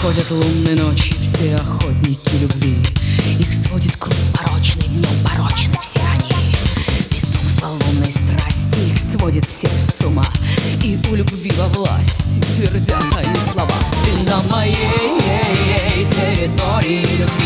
Ходят лунные ночи все охотники любви. Их сводит круг порочный, в нем порочны все они. Безумство лунной страсти их сводит всех с ума. И у любви во власти твердят они слова: ты на моей территории любви.